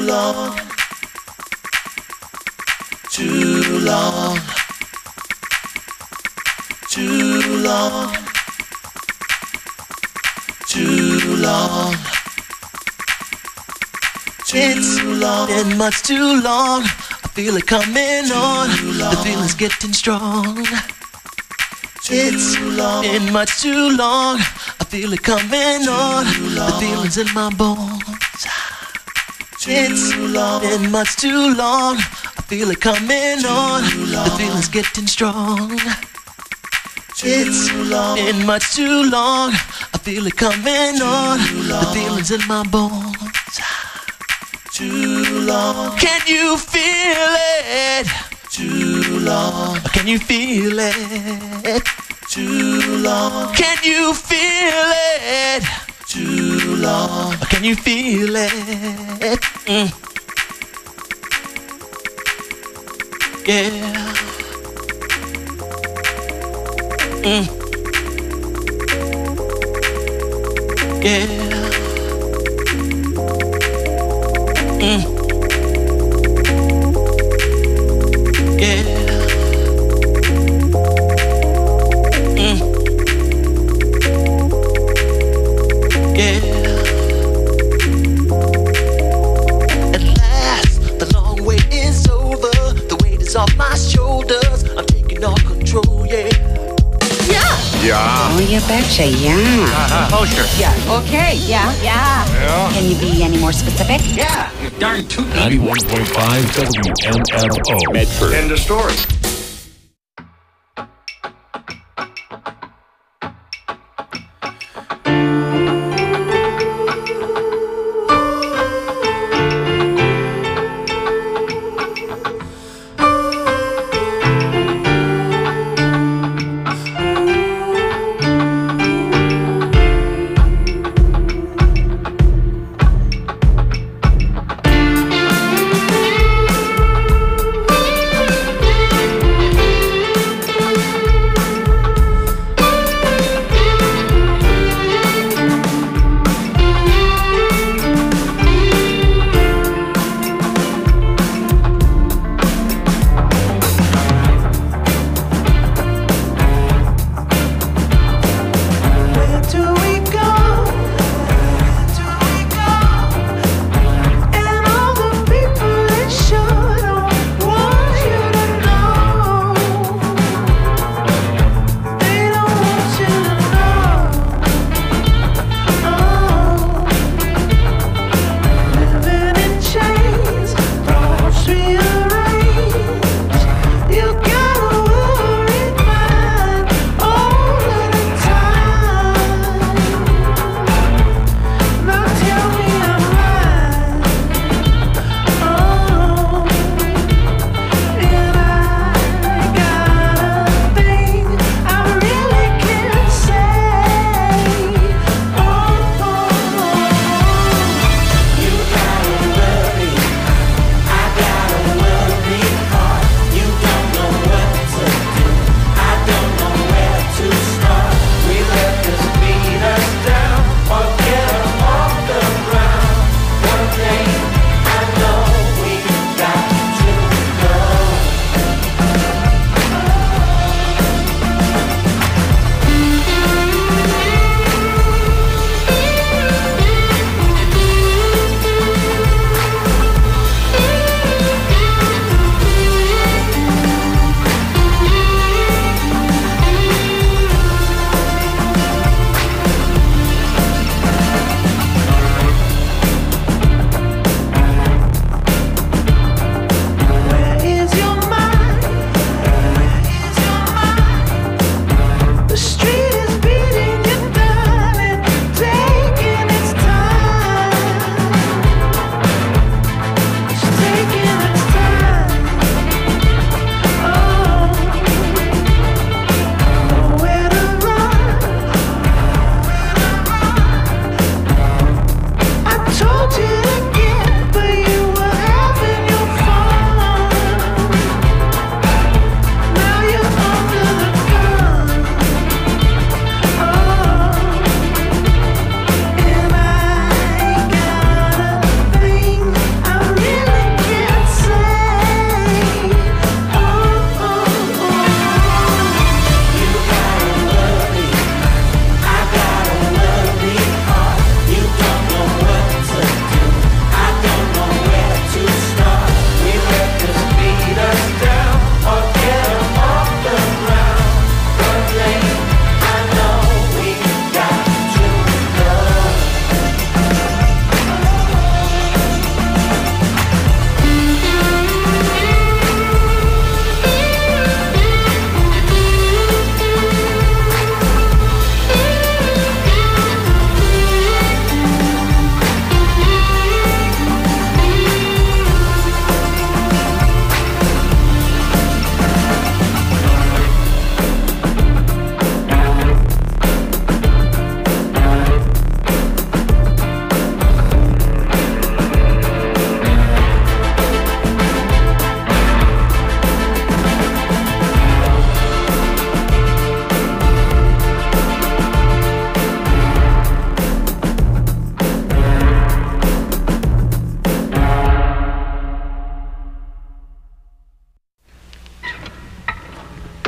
long, too long, too long, too long. It's been much too long. I feel it coming on. The feeling's getting strong. It's been much too long. I feel it coming on. The feeling's in my bones. It's been much too long. I feel it coming on. The feeling's getting strong. It's been much too long. I feel it coming on. The feeling's in my bones. Too long. Can you feel it? Too long. Can you feel it? Too long. Can you feel it? Too long. Can you feel it? Yeah. Yeah. Yeah. Yeah. At last, the long wait is over. The weight is off my shoulders. I'm taking all control, yeah. Yeah. Oh, you betcha, yeah. Oh, sure. Yeah. Okay, yeah. Yeah. Can you be any more specific? Yeah. You darn tootin'. 91.5 WMFO. Medford. End of story.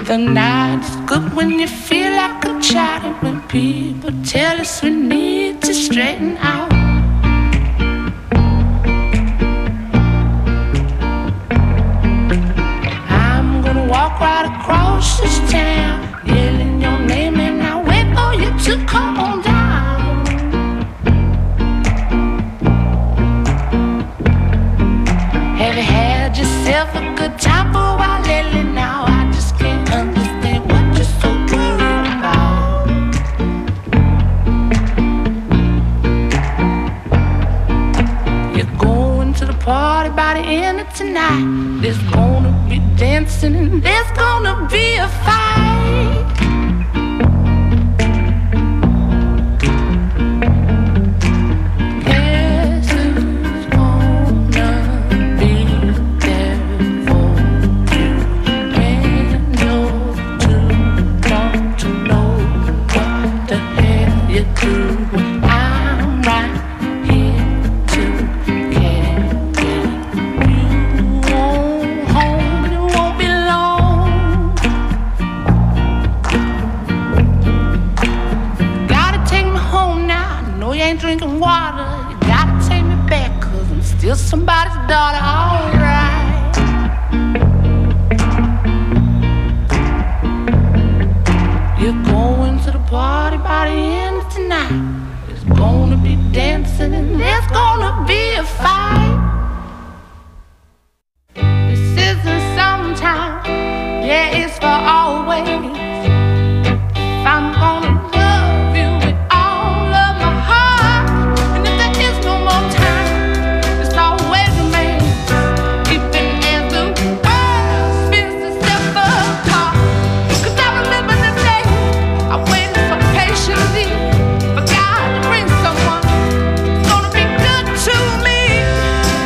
The night's good when you feel like a child. When people tell us we need to straighten out. I'm gonna walk right across this town, yelling your name, and I'll wait for you to come on down. Have you had yourself a good time for a while lately? Now I just can't understand what you're so worried about. You're going to the party by the end of tonight. There's gonna be dancing and there's gonna be a fight. Drinking water, you gotta take me back, 'cause I'm still somebody's daughter, alright. You're going to the party by the end of tonight. There's gonna be dancing and there's gonna be a fight. This isn't sometime, yeah, it's for always. If I'm gonna love you with all of my heart, and if there is no more time, it's always remain. Even as the world spins itself apart. 'Cause I remember the day I waited so patiently for God to bring someone who's gonna be good to me.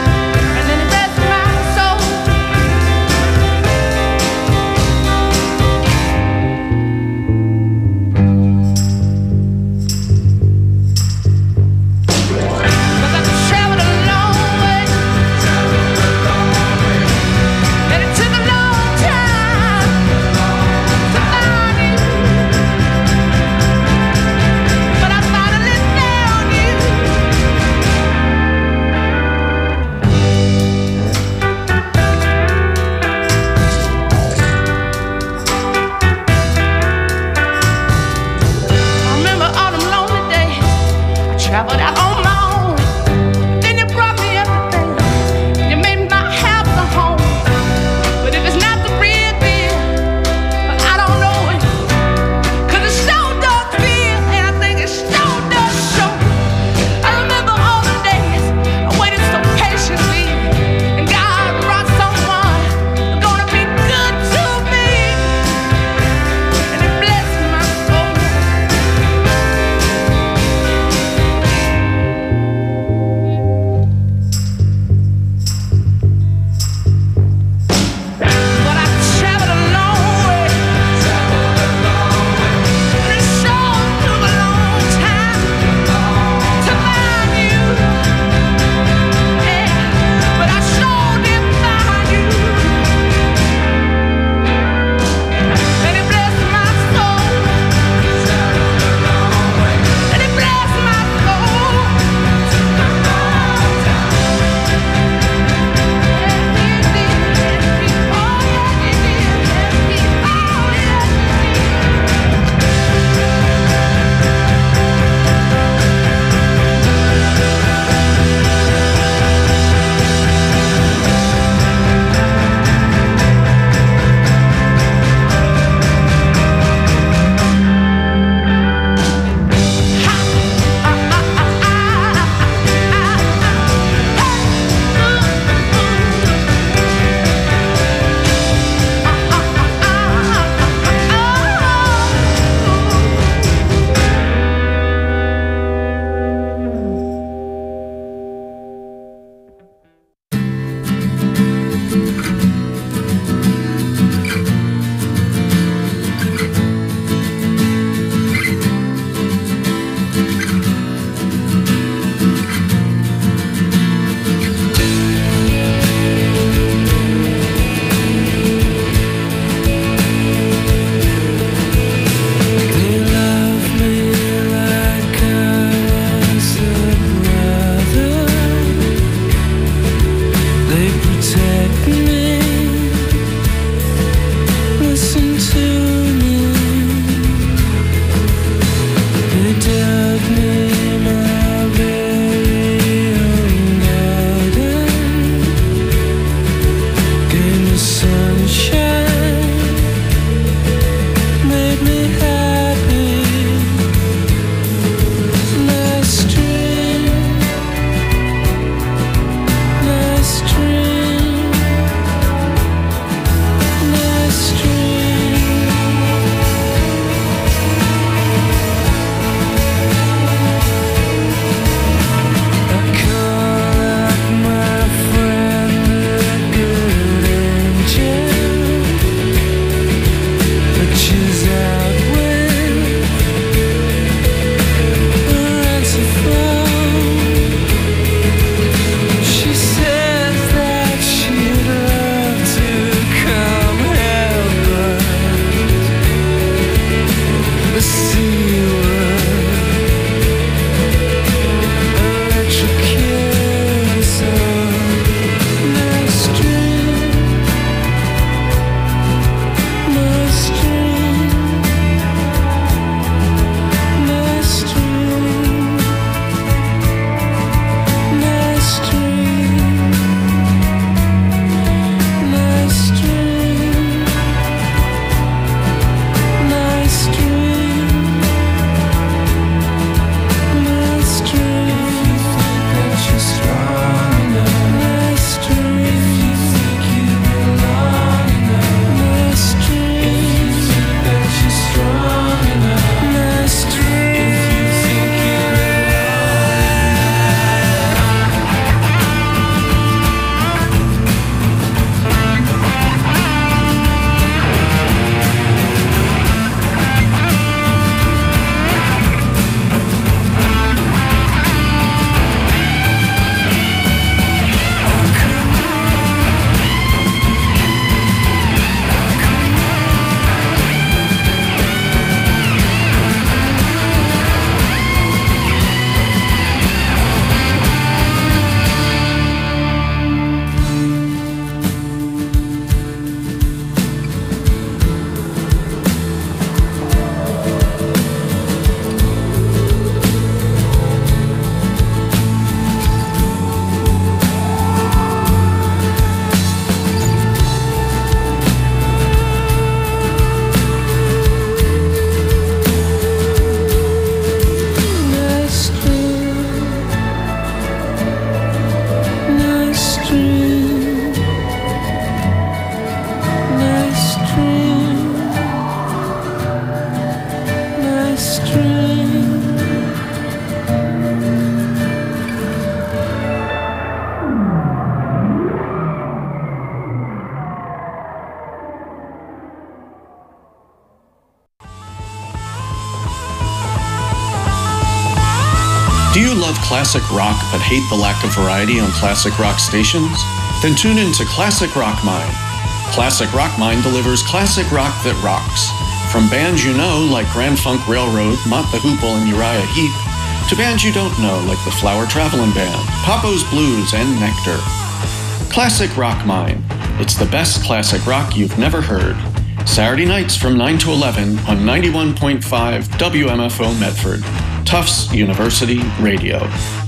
Do you love classic rock but hate the lack of variety on classic rock stations? Then tune in to Classic Rock Mine. Classic Rock Mine delivers classic rock that rocks. From bands you know like Grand Funk Railroad, Mott the Hoople, and Uriah Heep, to bands you don't know like the Flower Traveling Band, Papo's Blues, and Nectar. Classic Rock Mine. It's the best classic rock you've never heard. Saturday nights from 9 to 11 on 91.5 WMFO Medford. Tufts University Radio.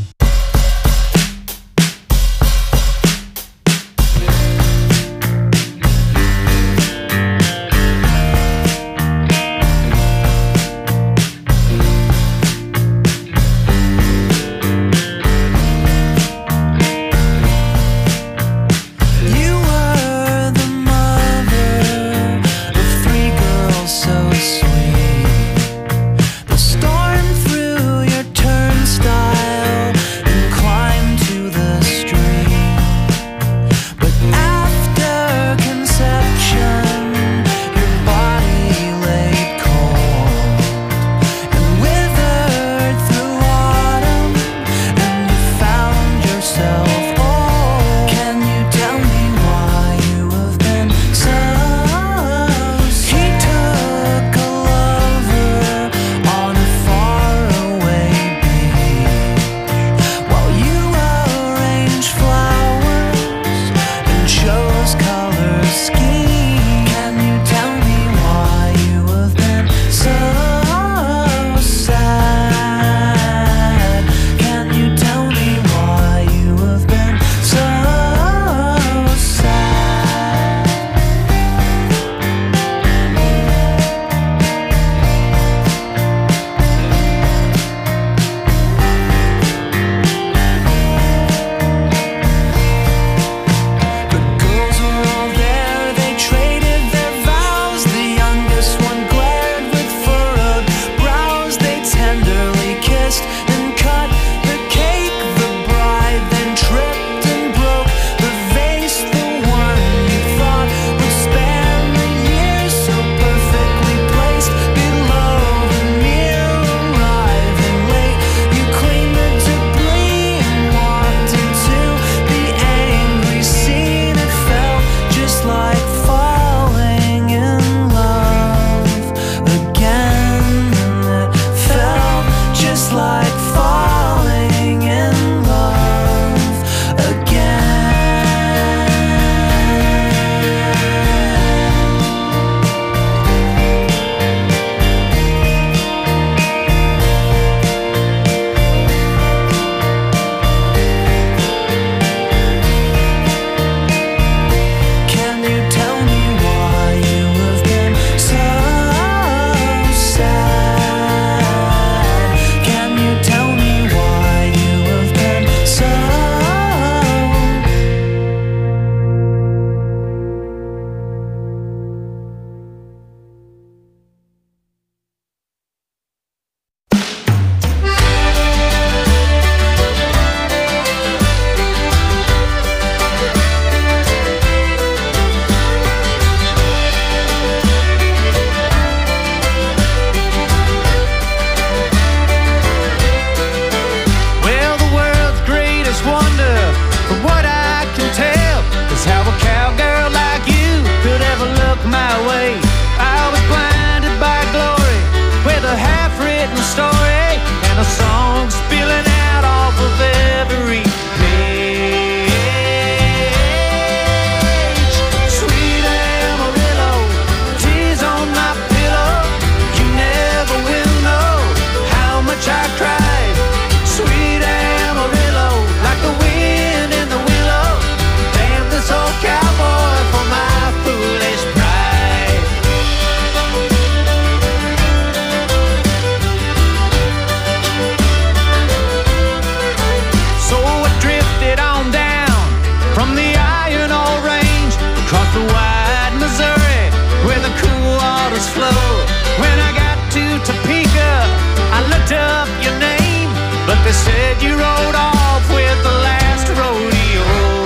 They said you rode off with the last rodeo.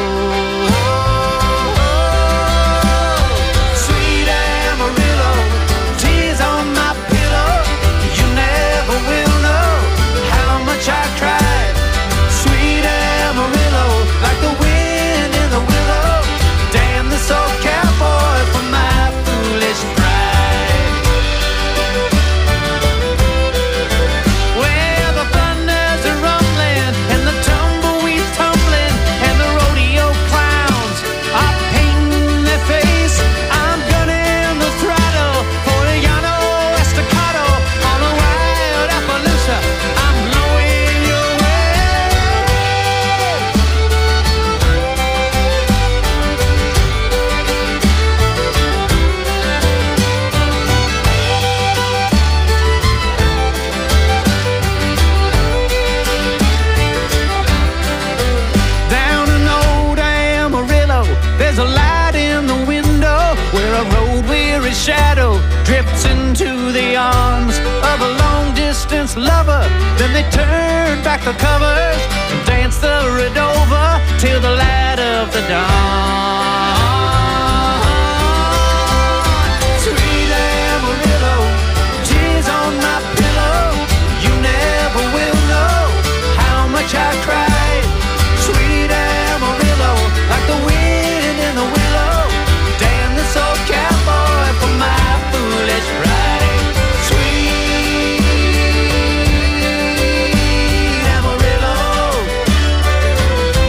Sweet Amarillo, tears on my pillow. You never will know how much I cried. his shadow drifts into the arms of a long-distance lover. Then they turn back the covers and dance the Redova till the light of the dawn. Sweet Amarillo, tears on my pillow. You never will know how much I cried. Sweet Amarillo, like the wind in the willow. Damn this old cowboy for my foolish pride. Sweet Amarillo.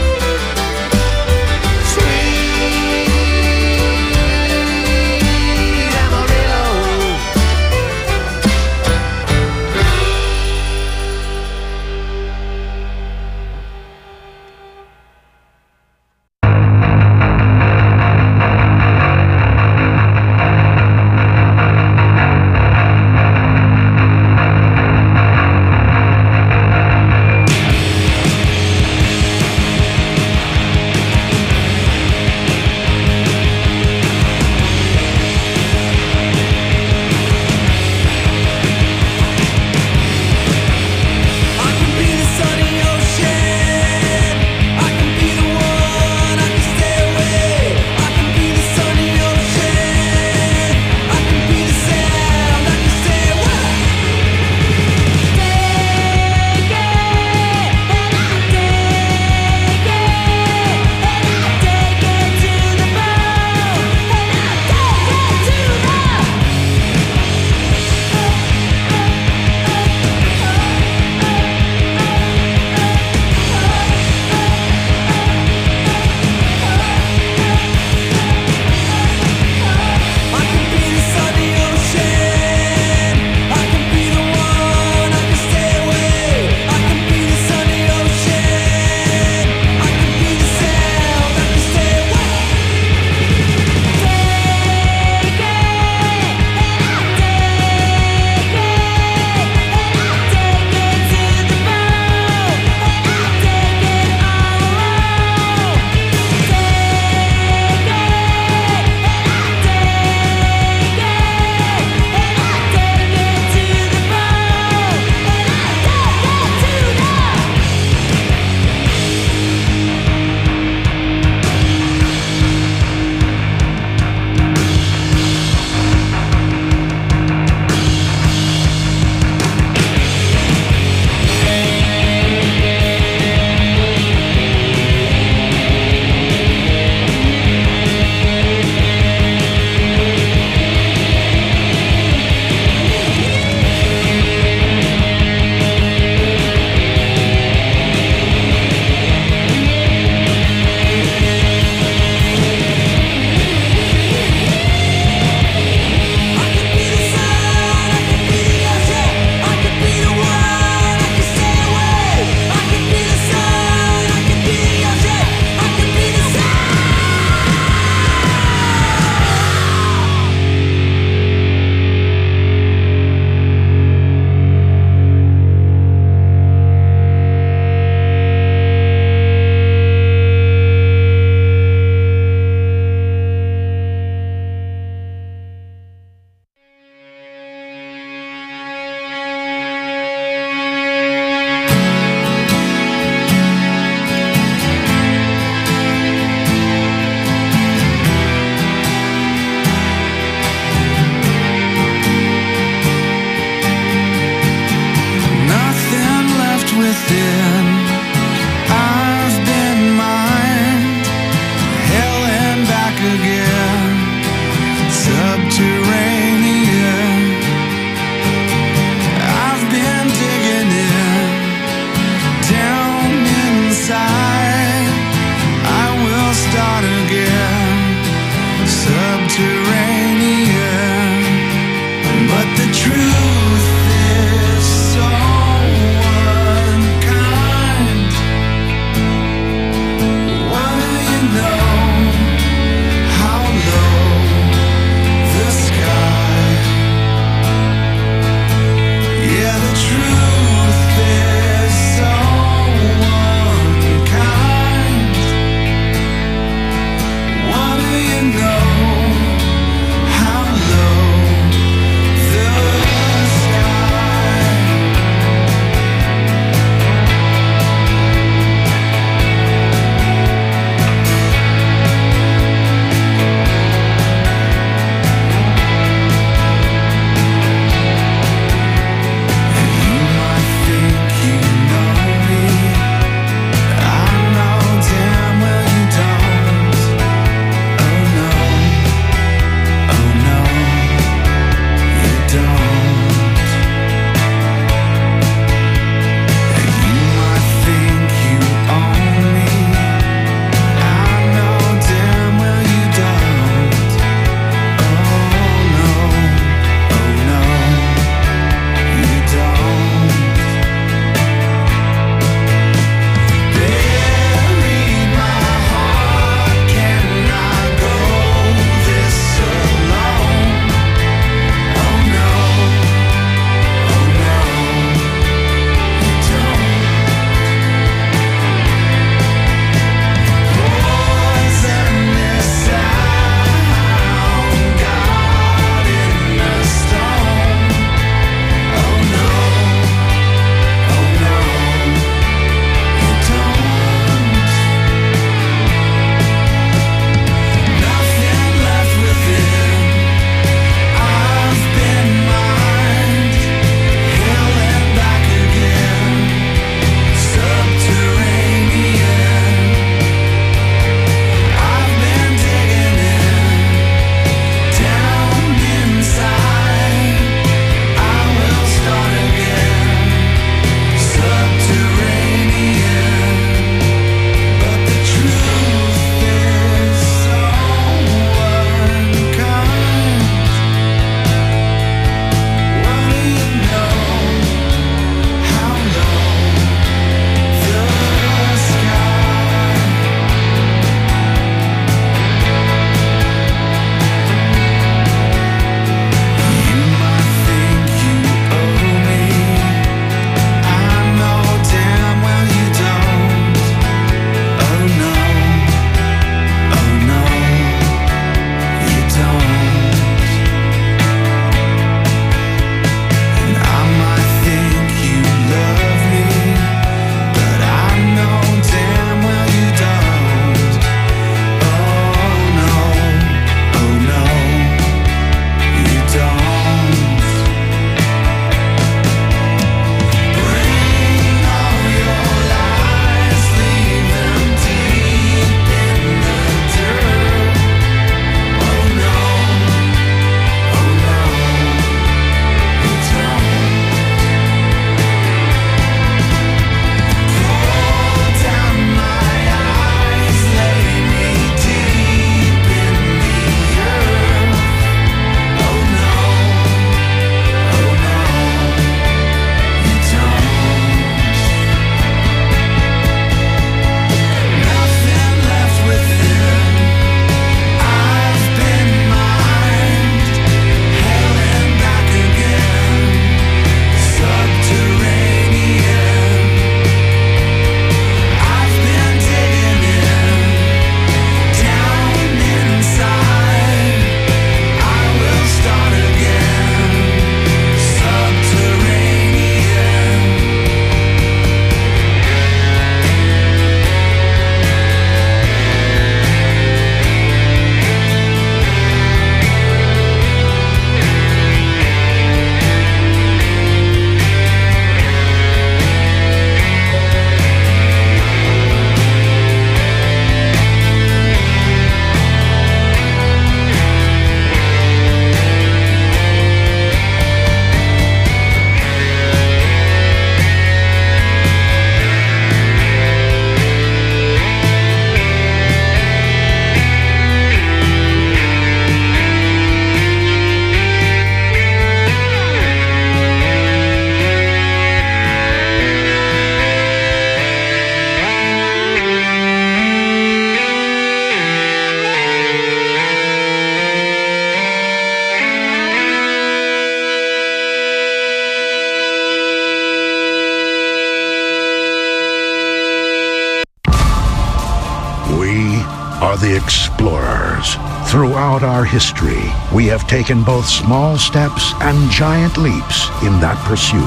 are the explorers. Throughout our history, we have taken both small steps and giant leaps in that pursuit.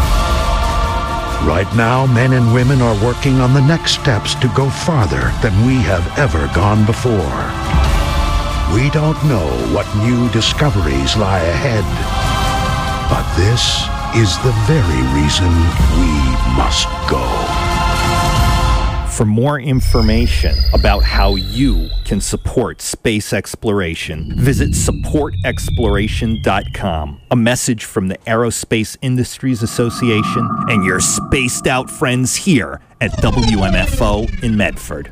Right now, men and women are working on the next steps to go farther than we have ever gone before. We don't know what new discoveries lie ahead, but this is the very reason we must go. For more information about how you can support space exploration, visit supportexploration.com. A message from the Aerospace Industries Association and your spaced out friends here at WMFO in Medford.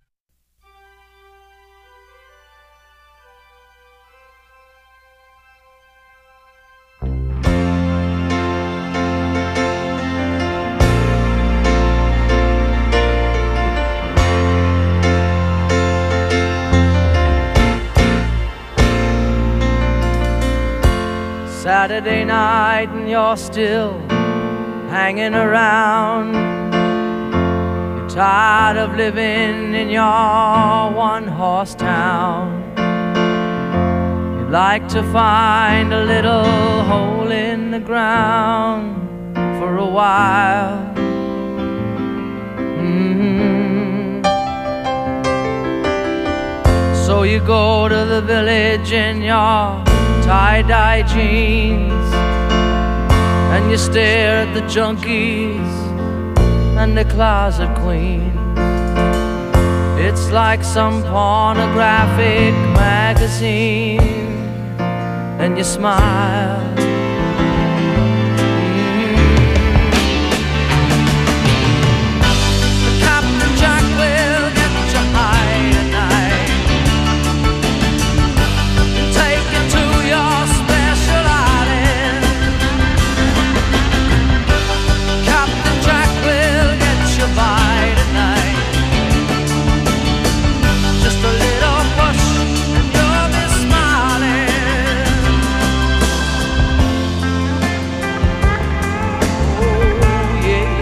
Saturday night and you're still hanging around. You're tired of living in your one-horse town. You'd like to find a little hole in the ground for a while. So you go to the village in your tie-dye jeans, and you stare at the junkies and the closet queens. It's like some pornographic magazine, and you smile. Captain Jack will get you high tonight, take you to your special island. Captain Jack will get you by tonight. Just a little push and you'll be smiling. Oh yeah.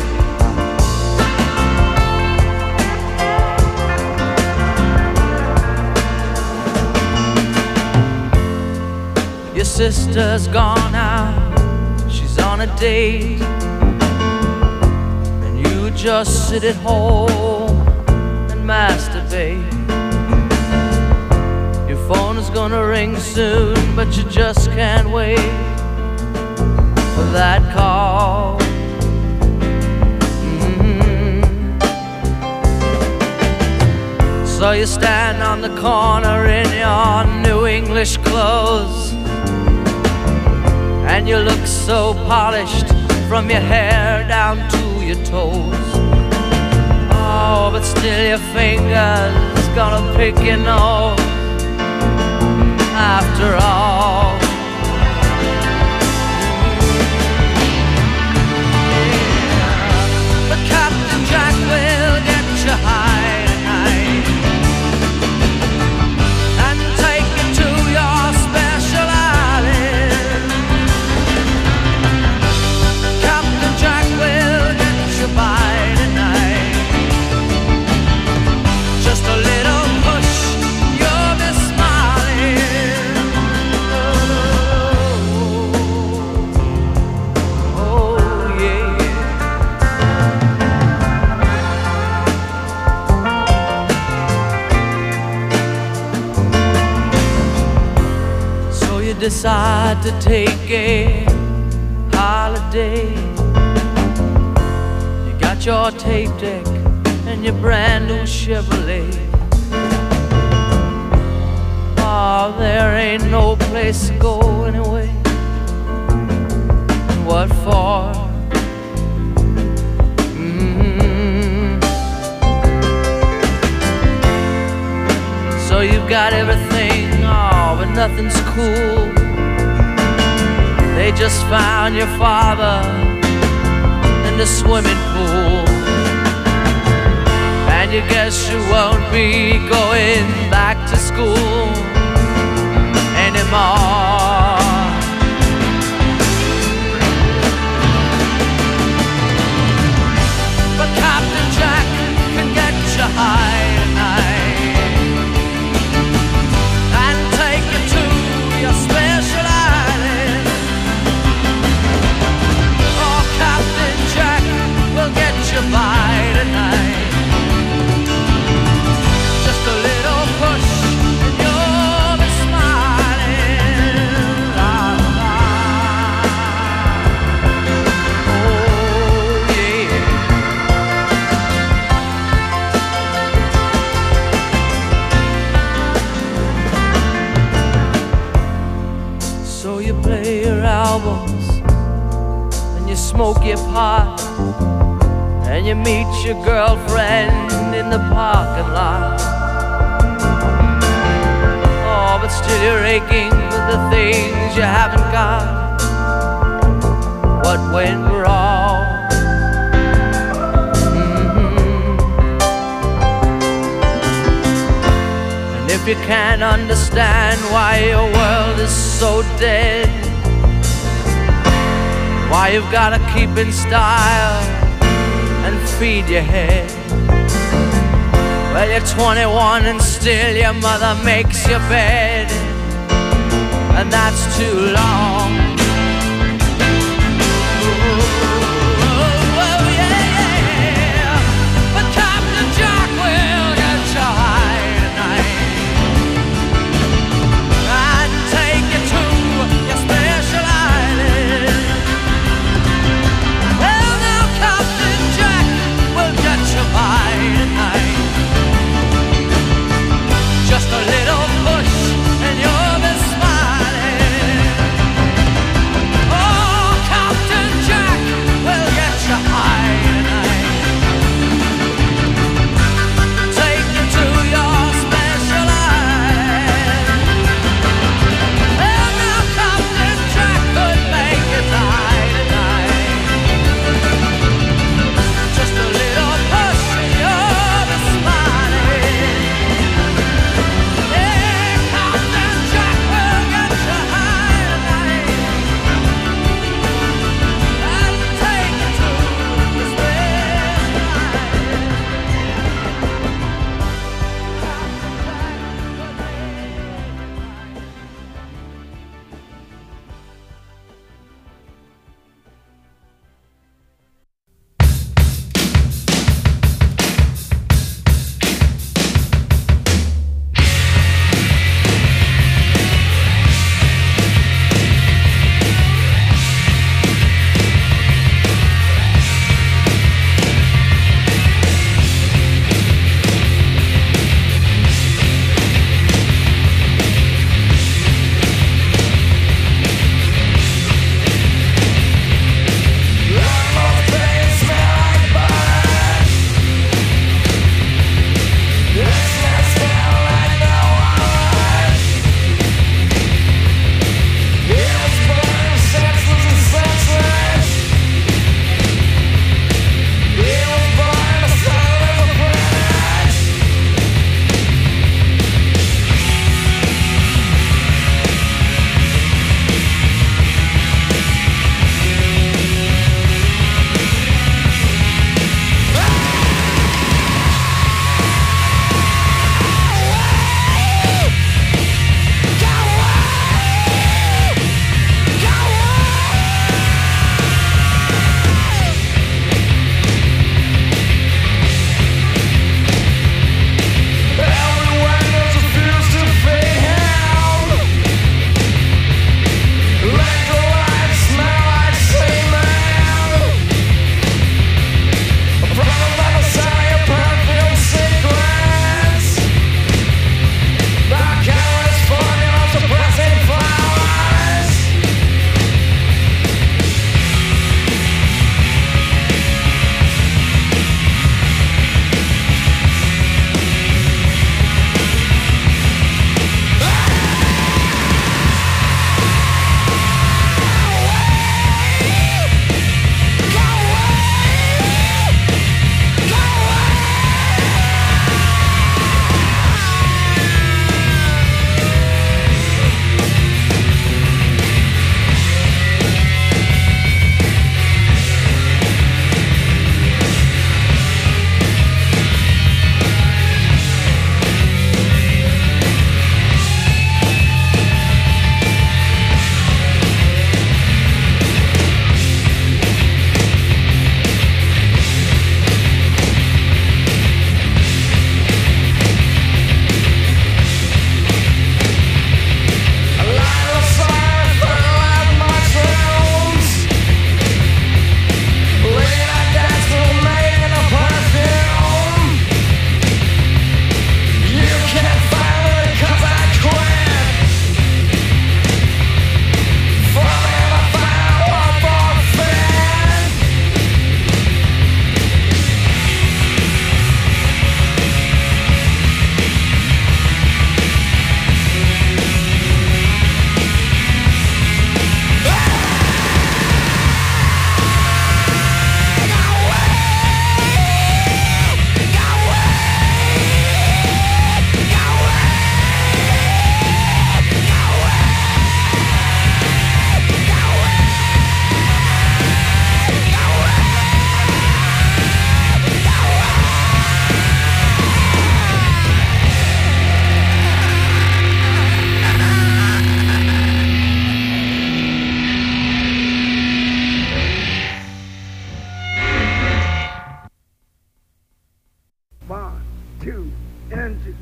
Your sister's gone out, she's on a date, and you just sit at home and masturbate. Your phone is gonna ring soon, but you just can't wait for that call. So you stand on the corner in your new English clothes, and you look so polished from your hair down to your toes. Oh, but still your fingers gonna pick your nose after all. But Captain Jack will get you high tonight and take you to your special island. Captain Jack will get you by tonight. Just a little push, you'll be smiling. Oh yeah. So you decide to take a holiday. You got your tape deck and your brand new Chevrolet. Oh, there ain't no place to go anyway. What for? So you've got everything, oh, but nothing's cool. They just found your father in the swimming pool, and you guess you won't be going back to school anymore. But Captain Jack can get you high tonight. heart, and you meet your girlfriend in the parking lot. Oh, but still you're aching with the things you haven't got. What went wrong? And if you can't understand why your world is so dead, why you've gotta keep in style and feed your head. Well, you're 21 and still your mother makes your bed, and that's too long. Just a little push and you'll be smiling.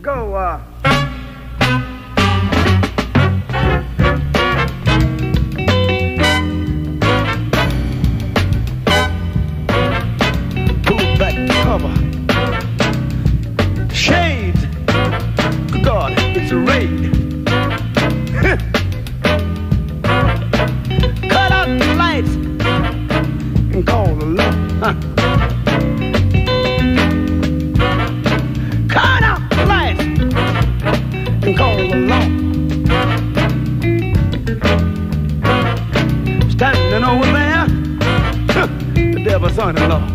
go, pull back the cover. Shades. God, it's a raid. Cut out the lights and call the law. Cut out the lights and call the law. Standing over there, the devil's son-in-law.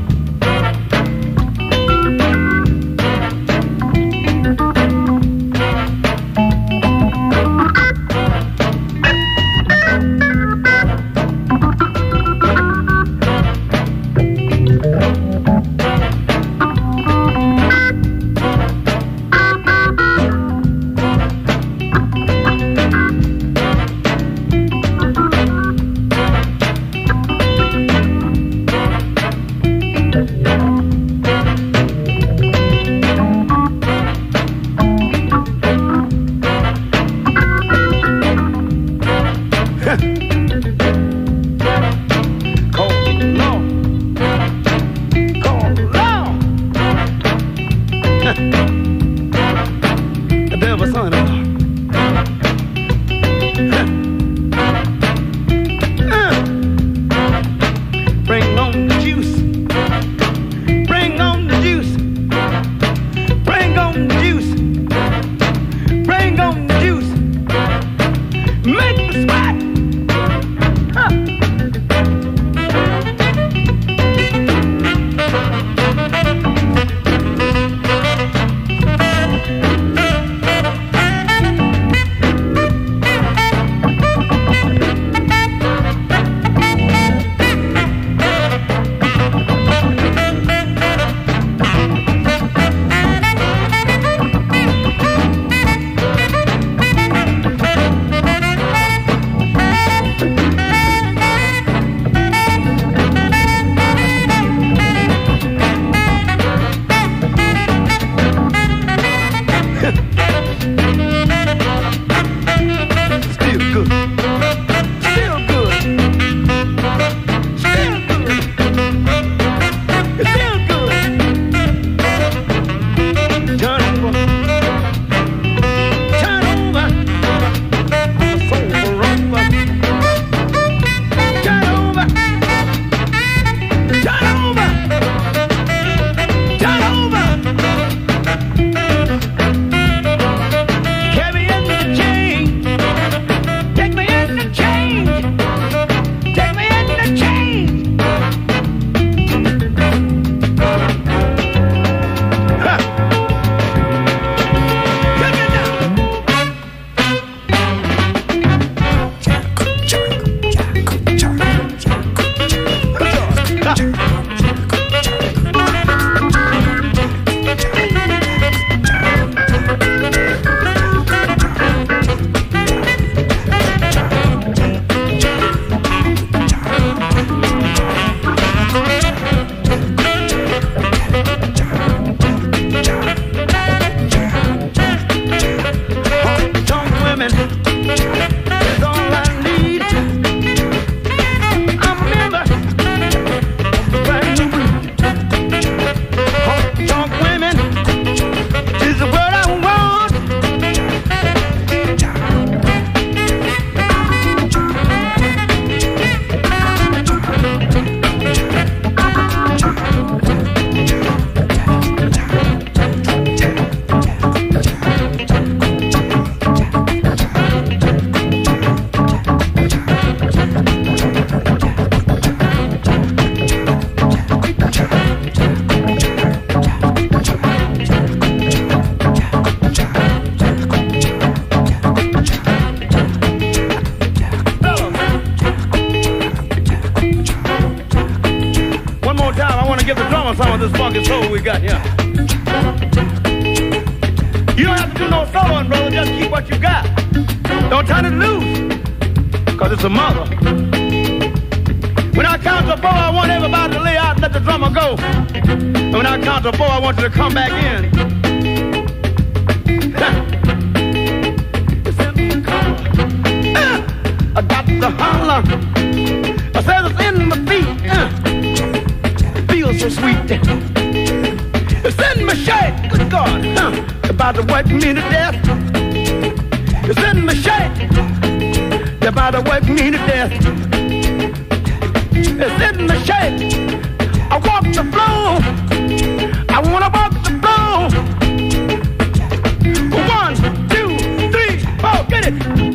some of this funky soul we got here. You don't have to do no soloing, brother. Just keep what you got. Don't turn it loose, because it's a mother. When I count to four, I want everybody to lay out and let the drummer go. And when I count to four, I want you to come back in. I got to holler. I said it's in my feet. It feels so sweet. It's in my shape. Good God. About to work me to death. It's in my shape. They're about to work me to death. It's in my shape. I walk the floor. I wanna walk the floor. 1, 2, 3, 4, get it.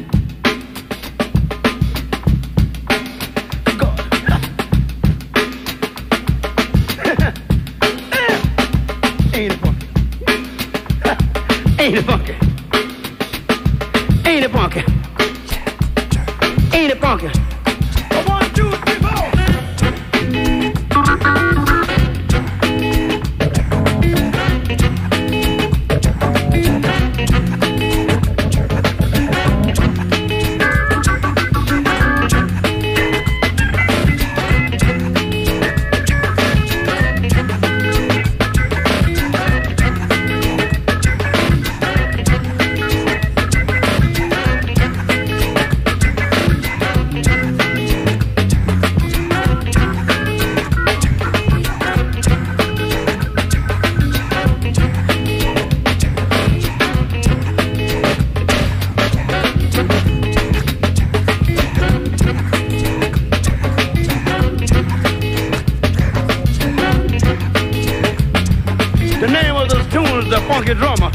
Ain't it funky? Ain't it funky? Ain't it funky? 1, 2, 3, 4. Funky drummer.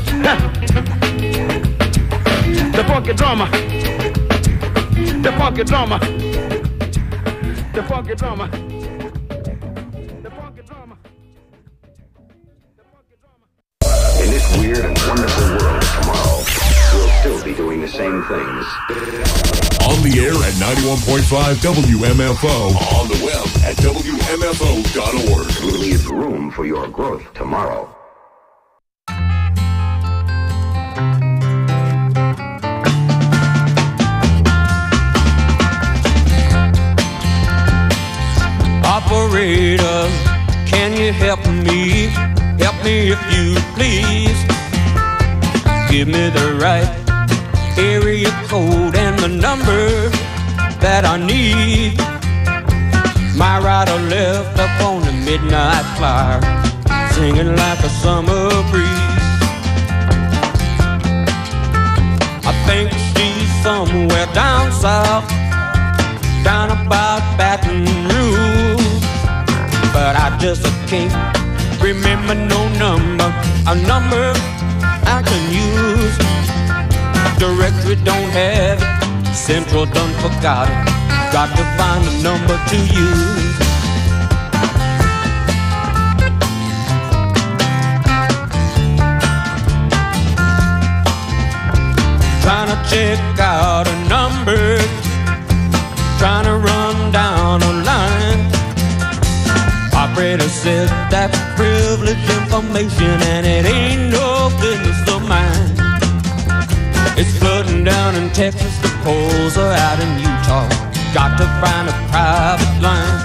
The funky drummer. The funky drummer. The funky drummer. The funky drummer. In this weird and wonderful world of tomorrow, we'll still be doing the same things. On the air at 91.5 WMFO. On the web at WMFO.org. We'll leave room for your growth tomorrow. Operator, can you help me? Help me if you please. Give me the right area code and the number that I need. My rider left up on the midnight flyer, singing like a summer breeze. I think she's somewhere down south, down about Baton Rouge, but I just can't remember no number, a number I can use. Directory don't have it, Central done forgot it. Got to find a number to use. Trying to check out a number, trying to run down a line. Operator said that's privileged information and it ain't no business of mine. It's flooding down in Texas, the poles are out in Utah. Got to find a private line.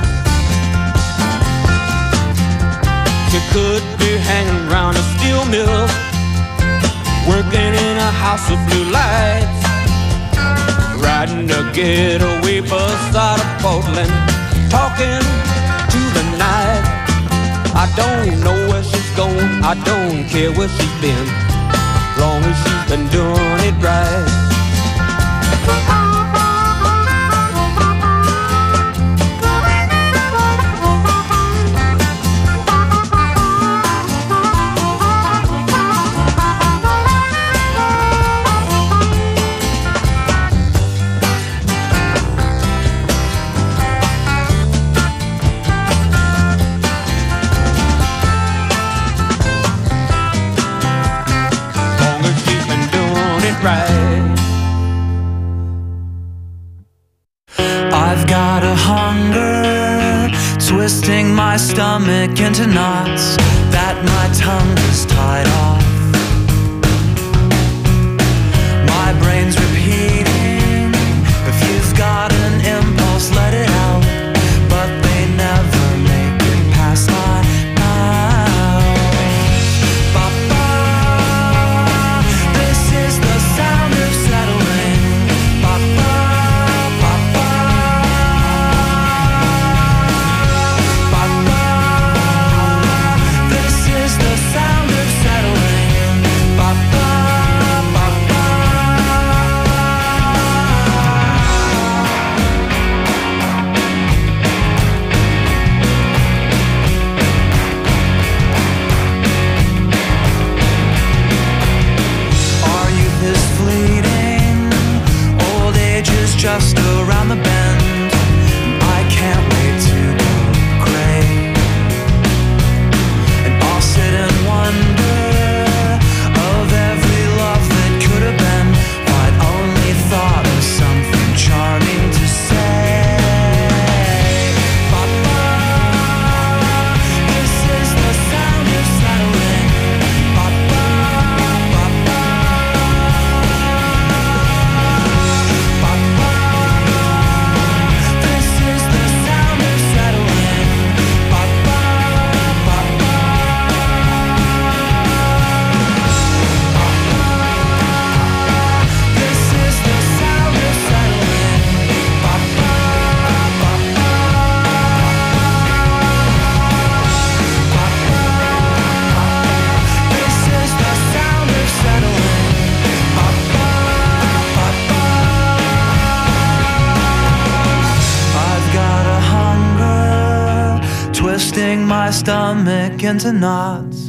She could be hanging around a steel mill, working in a house of blue lights, riding a getaway bus out of Portland, talking to the night. I don't know where she's going, I don't care where she's been, long as she's been doing it right. I've got a hunger, twisting my stomach into knots that my tongue is tied off. My brain's repeating, if you've got an impulse, let it out, but they never make it past my mouth. Ba-ba, twisting my stomach into knots.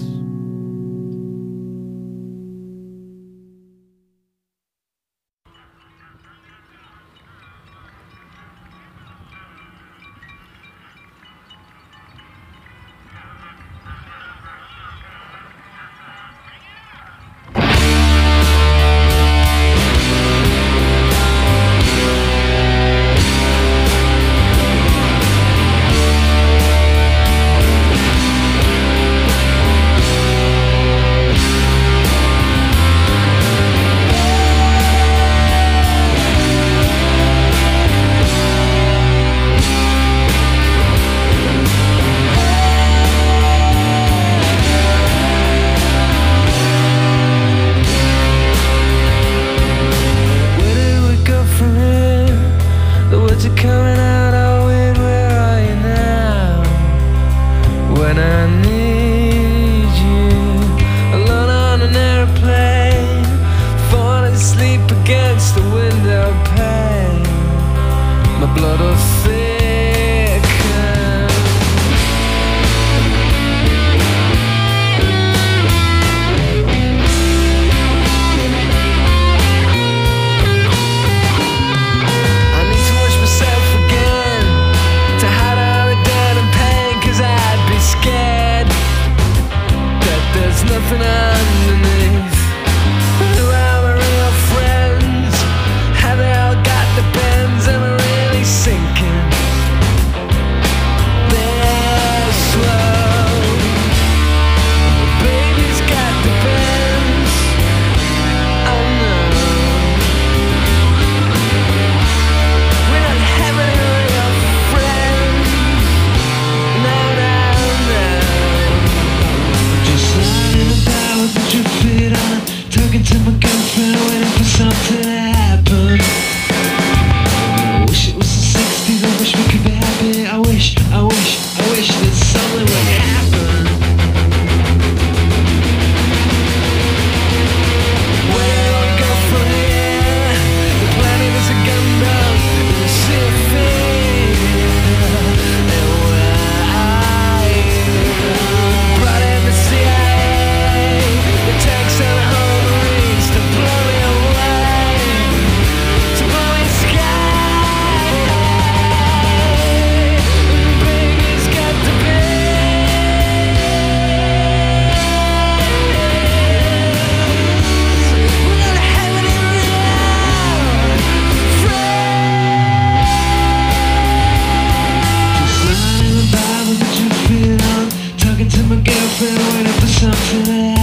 Waiting for something to happen.